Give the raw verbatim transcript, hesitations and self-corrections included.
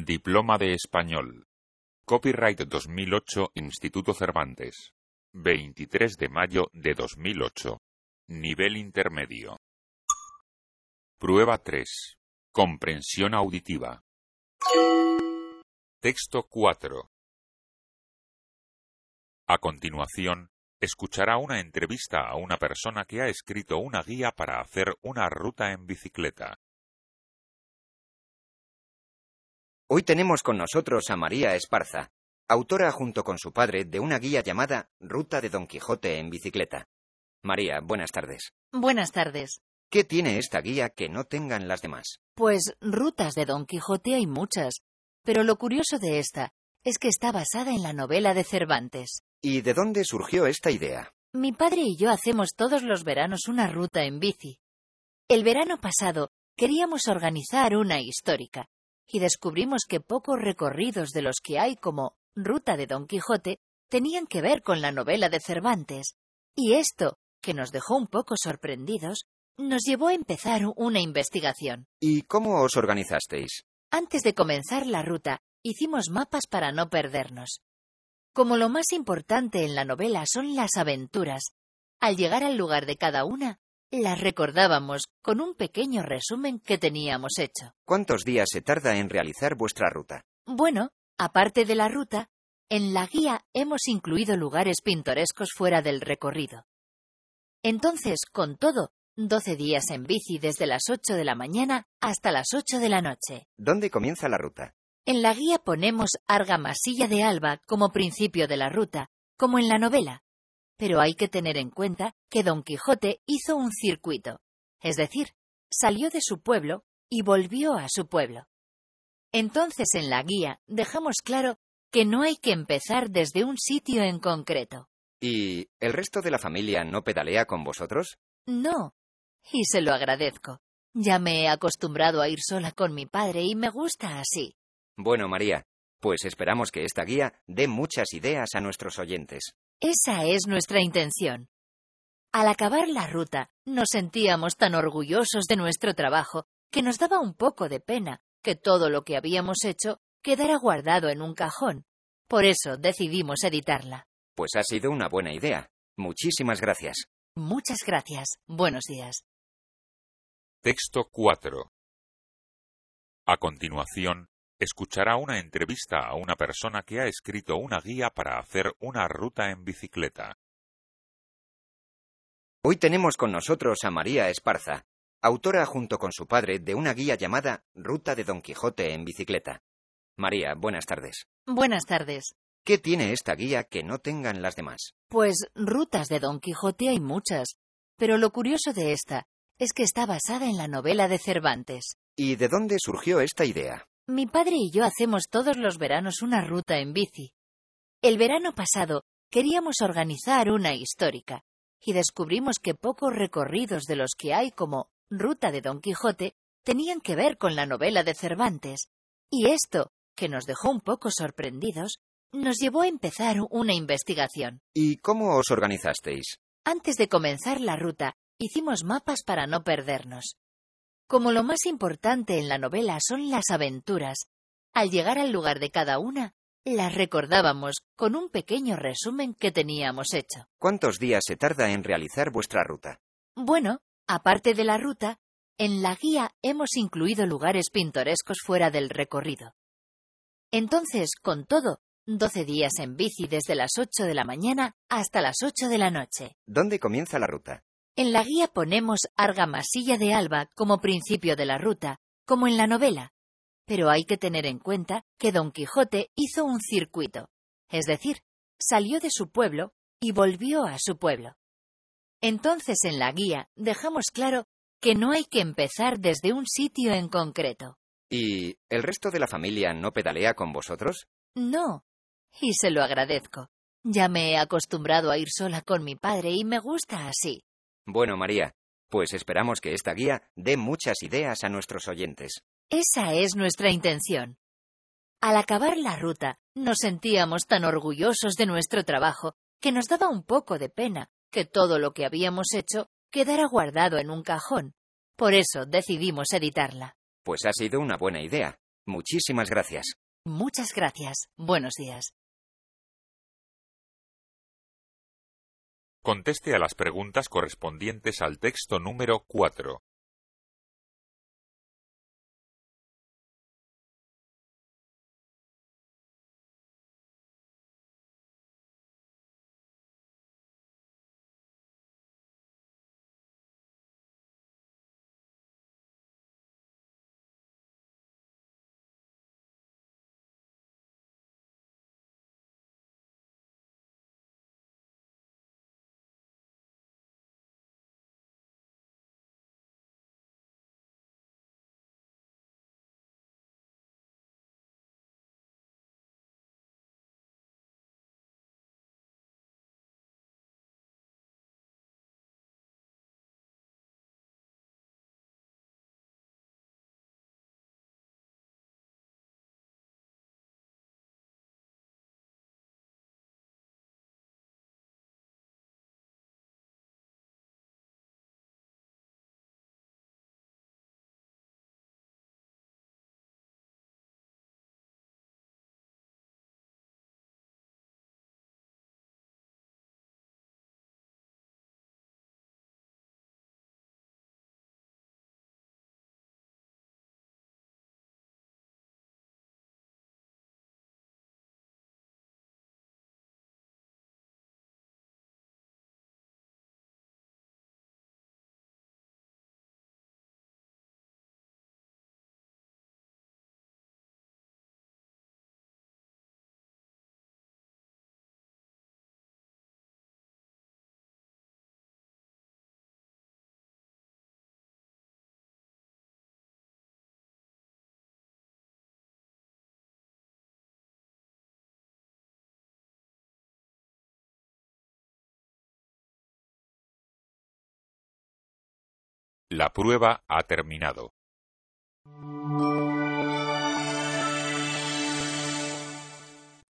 Diploma de Español. Copyright dos mil ocho Instituto Cervantes. veintitrés de mayo de dos mil ocho. Nivel intermedio. Prueba tres. Comprensión auditiva. Texto cuatro. A continuación, escuchará una entrevista a una persona que ha escrito una guía para hacer una ruta en bicicleta. Hoy tenemos con nosotros a María Esparza, autora junto con su padre de una guía llamada Ruta de Don Quijote en bicicleta. María, buenas tardes. Buenas tardes. ¿Qué tiene esta guía que no tengan las demás? Pues rutas de Don Quijote hay muchas, pero lo curioso de esta es que está basada en la novela de Cervantes. ¿Y de dónde surgió esta idea? Mi padre y yo hacemos todos los veranos una ruta en bici. El verano pasado queríamos organizar una histórica, y descubrimos que pocos recorridos de los que hay como Ruta de Don Quijote tenían que ver con la novela de Cervantes, y esto, que nos dejó un poco sorprendidos, nos llevó a empezar una investigación. ¿Y cómo os organizasteis? Antes de comenzar la ruta, hicimos mapas para no perdernos. Como lo más importante en la novela son las aventuras, al llegar al lugar de cada una, las recordábamos con un pequeño resumen que teníamos hecho. ¿Cuántos días se tarda en realizar vuestra ruta? Bueno, aparte de la ruta, en la guía hemos incluido lugares pintorescos fuera del recorrido. Entonces, con todo, doce días en bici desde las ocho de la mañana hasta las ocho de la noche. ¿Dónde comienza la ruta? En la guía ponemos Argamasilla de Alba como principio de la ruta, como en la novela. Pero hay que tener en cuenta que Don Quijote hizo un circuito, es decir, salió de su pueblo y volvió a su pueblo. Entonces en la guía dejamos claro que no hay que empezar desde un sitio en concreto. ¿Y el resto de la familia no pedalea con vosotros? No, y se lo agradezco. Ya me he acostumbrado a ir sola con mi padre y me gusta así. Bueno, María, pues esperamos que esta guía dé muchas ideas a nuestros oyentes. Esa es nuestra intención. Al acabar la ruta, nos sentíamos tan orgullosos de nuestro trabajo que nos daba un poco de pena que todo lo que habíamos hecho quedara guardado en un cajón. Por eso decidimos editarla. Pues ha sido una buena idea. Muchísimas gracias. Muchas gracias. Buenos días. Texto cuatro. A continuación, escuchará una entrevista a una persona que ha escrito una guía para hacer una ruta en bicicleta. Hoy tenemos con nosotros a María Esparza, autora junto con su padre de una guía llamada Ruta de Don Quijote en bicicleta. María, buenas tardes. Buenas tardes. ¿Qué tiene esta guía que no tengan las demás? Pues rutas de Don Quijote hay muchas, pero lo curioso de esta es que está basada en la novela de Cervantes. ¿Y de dónde surgió esta idea? Mi padre y yo hacemos todos los veranos una ruta en bici. El verano pasado queríamos organizar una histórica, y descubrimos que pocos recorridos de los que hay como Ruta de Don Quijote tenían que ver con la novela de Cervantes, y esto, que nos dejó un poco sorprendidos, nos llevó a empezar una investigación. ¿Y cómo os organizasteis? Antes de comenzar la ruta, hicimos mapas para no perdernos. Como lo más importante en la novela son las aventuras, al llegar al lugar de cada una, las recordábamos con un pequeño resumen que teníamos hecho. ¿Cuántos días se tarda en realizar vuestra ruta? Bueno, aparte de la ruta, en la guía hemos incluido lugares pintorescos fuera del recorrido. Entonces, con todo, doce días en bici desde las ocho de la mañana hasta las ocho de la noche. ¿Dónde comienza la ruta? En la guía ponemos Argamasilla de Alba como principio de la ruta, como en la novela. Pero hay que tener en cuenta que Don Quijote hizo un circuito, es decir, salió de su pueblo y volvió a su pueblo. Entonces en la guía dejamos claro que no hay que empezar desde un sitio en concreto. ¿Y el resto de la familia no pedalea con vosotros? No, y se lo agradezco. Ya me he acostumbrado a ir sola con mi padre y me gusta así. Bueno, María, pues esperamos que esta guía dé muchas ideas a nuestros oyentes. Esa es nuestra intención. Al acabar la ruta, nos sentíamos tan orgullosos de nuestro trabajo que nos daba un poco de pena que todo lo que habíamos hecho quedara guardado en un cajón. Por eso decidimos editarla. Pues ha sido una buena idea. Muchísimas gracias. Muchas gracias. Buenos días. Conteste a las preguntas correspondientes al texto número cuatro. La prueba ha terminado.